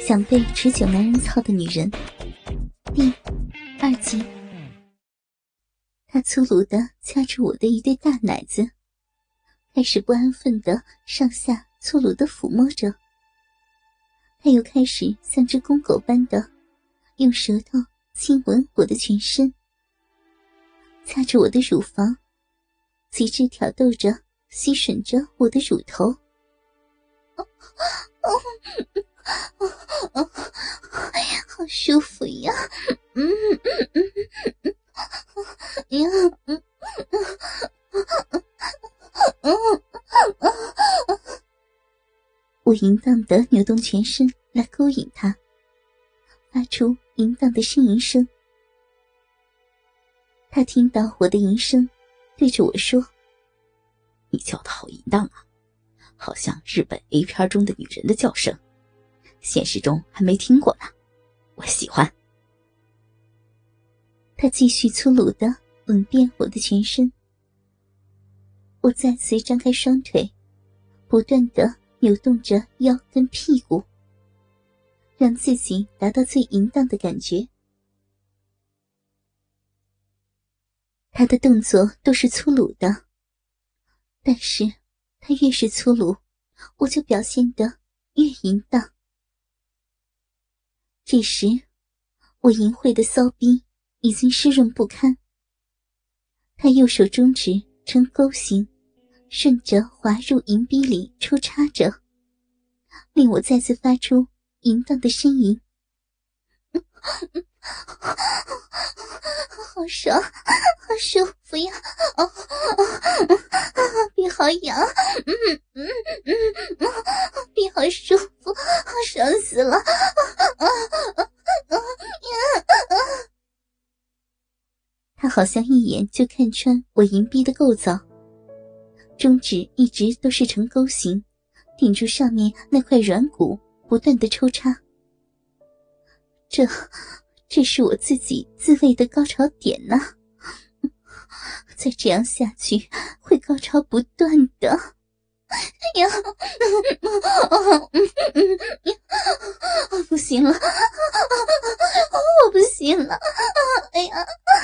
想被持久男人操的女人第2集。他粗鲁地掐住我的一对大奶子，开始不安分地上下粗鲁地抚摸着。他又开始像只公狗般的用舌头亲吻我的全身，擦着我的乳房，极致挑逗着吸吮着我的乳头。好舒服呀！我淫荡地扭动全身来勾引他，发出淫荡的呻吟声。他听到我的淫声，对着我说：“ 你叫得好淫荡啊，好像日本 A 片中的女人的叫声，现实中还没听过呢，我喜欢。” 他继续粗鲁地吻遍我的全身。我再次张开双腿，不断地扭动着腰跟屁股，让自己达到最淫荡的感觉。他的动作都是粗鲁的，但是他越是粗鲁，我就表现得越淫荡。这时我淫秽的骚逼已经湿润不堪，他右手中指呈钩形，顺着滑入银逼里抽插着，令我再次发出淫荡的呻吟。好爽，好舒服呀！鼻好痒，鼻好舒服，好爽死了！他好像一眼就看穿我银逼的构造，中指一直都是呈钩形，顶住上面那块软骨，不断的抽插。这是我自己自慰的高潮点呐！再这样下去，会高潮不断的。呀，不行了，我不行了！哎呀，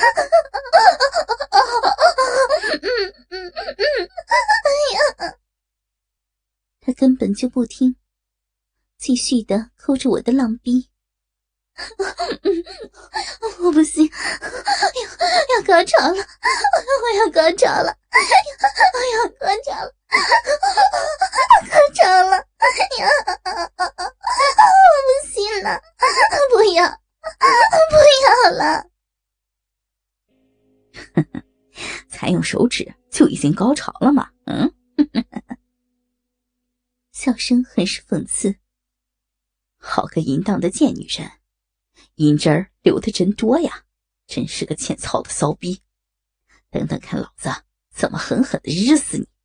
哎呀！他根本就不听，继续的抠着我的浪逼。我不行，要高潮了，我要高潮了，我要高潮了，高潮了呀！我不行了，不要了。 才用手指就已经高潮了吗？ 笑声很是讽刺。 好个淫荡的贱女人，阴汁儿流得真多呀，真是个欠操的骚逼！等等看老子怎么狠狠地日死你！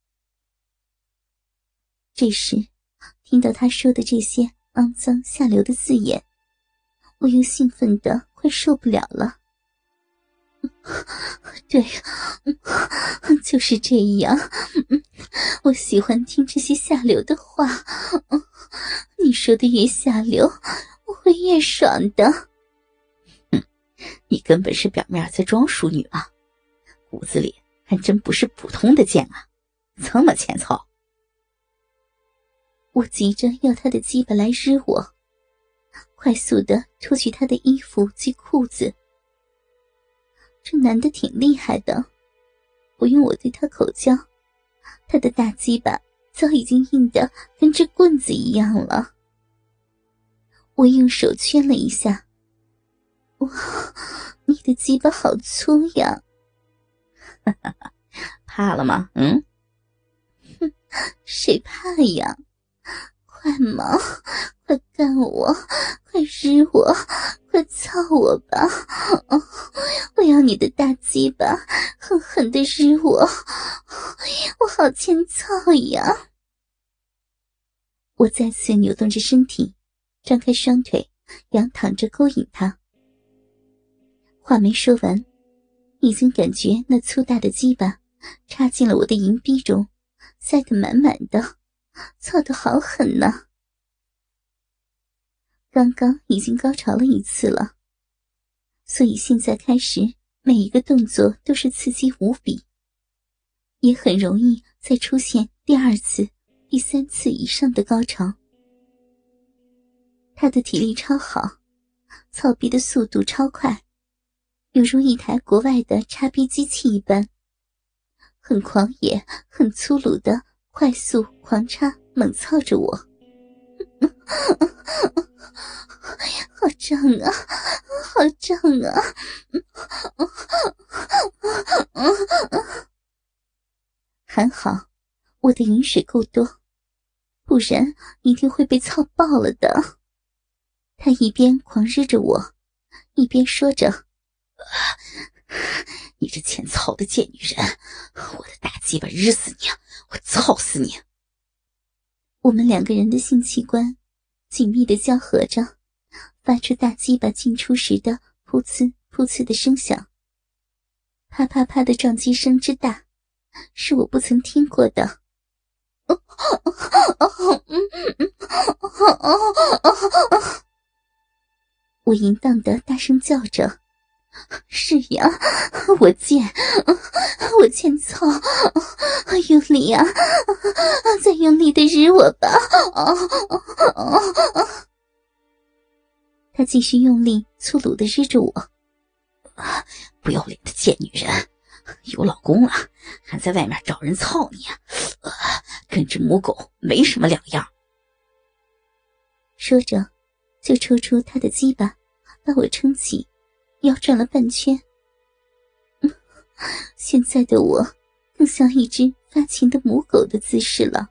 这时听到他说的这些肮脏下流的字眼，我又兴奋得快受不了了。对，就是这样，我喜欢听这些下流的话，你说的越下流，我会越爽的。 你根本是表面在装淑女啊，骨子里还真不是普通的贱啊，这么欠操！ 我急着要他的鸡巴来日我，快速地脱去他的衣服及裤子。这男的挺厉害的，不用我对他口交，他的大鸡巴早已经硬得跟只棍子一样了。我用手圈了一下，哇，你的鸡巴好粗呀！ 怕了吗？ 谁怕呀？快嘛，快干我，快日我，快操我吧！我要你的大鸡巴狠狠地日我，我好欠操呀！我再次扭动着身体，张开双腿，仰躺着勾引他。话没说完，已经感觉那粗大的鸡巴插进了我的银逼中，塞得满满的，操得好狠呐！ 刚刚已经高潮了一次了，所以现在开始每一个动作都是刺激无比，也很容易再出现第二次、第三次以上的高潮。他的体力超好，操逼的速度超快，犹如一台国外的插逼机器一般，很狂野、很粗鲁的快速狂插猛操着我。好胀啊，好胀啊！还好我的饮水够多，不然一定会被操爆了的。他一边狂日着我，一边说着： 你这欠操的贱女人，我的大鸡巴日死你，我操死你！ 我们两个人的性器官紧密地交合着，发出大鸡巴进出时的噗呲噗呲的声响。啪啪啪的撞击声之大，是我不曾听过的。我淫荡地大声叫着：是呀，我贱，我欠操，用力啊，再用力地日我吧！他继续用力粗鲁地日着我。 不要脸的贱女人，有老公了还在外面找人操你啊，跟只母狗没什么两样。 说着就抽出他的鸡巴，把我撑起，腰转了半圈。现在的我更像一只发情的母狗的姿势了。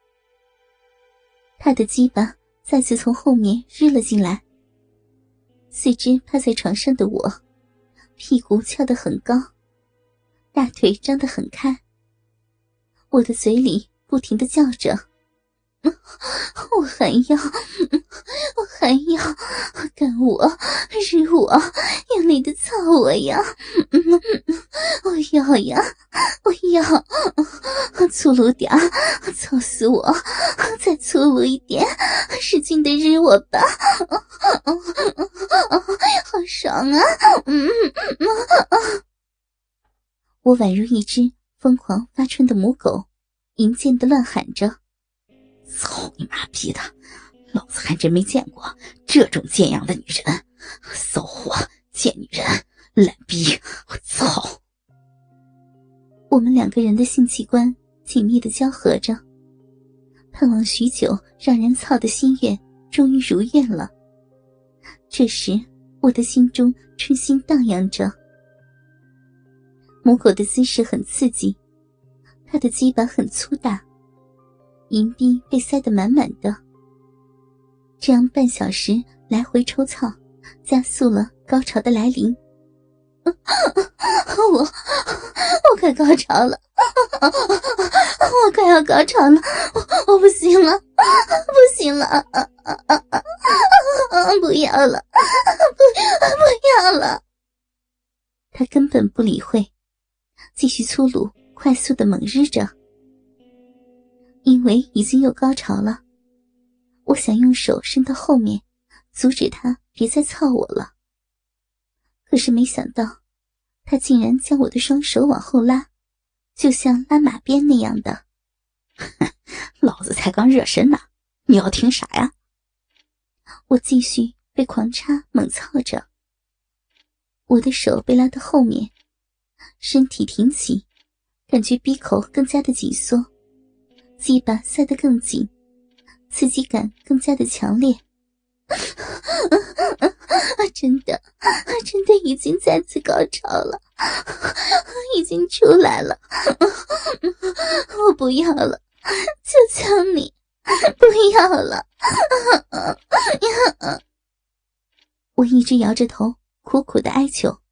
他的鸡巴再次从后面日了进来，四肢趴在床上的我，屁股翘得很高，大腿张得很开，我的嘴里不停地叫着：我还要，我还要，干我，日我，用力地操我呀！我要呀，我要，粗鲁点，操死我，再粗鲁一点，使劲地日我吧！好爽啊！我宛如一只疯狂发春的母狗，淫贱地乱喊着： 操你妈逼的，老子还真没见过这种贱样的女人，骚货，贱女人，懒逼，我操！ 我们两个人的性器官紧密地交合着，盼望许久让人操的心愿终于如愿了。这时我的心中春心荡漾着。母狗的姿势很刺激，它的鸡巴很粗大，银币被塞得满满的。这样半小时来回抽操，加速了高潮的来临。我快高潮了，我快要高潮了，我不行了，不行了，不要了，不要了。他根本不理会，继续粗鲁快速地猛日着。因为已经有高潮了，我想用手伸到后面阻止他别再操我了，可是没想到他竟然将我的双手往后拉，就像拉马鞭那样的。 老子才刚热身呢，你要听啥呀？ 我继续被狂插猛操着，我的手被拉到后面，身体挺起，感觉鼻口更加的紧缩，鸡巴塞得更紧，刺激感更加的强烈。真的已经再次高潮了，已经出来了。我不要了，求求你，不要了。我一直摇着头，苦苦的哀求。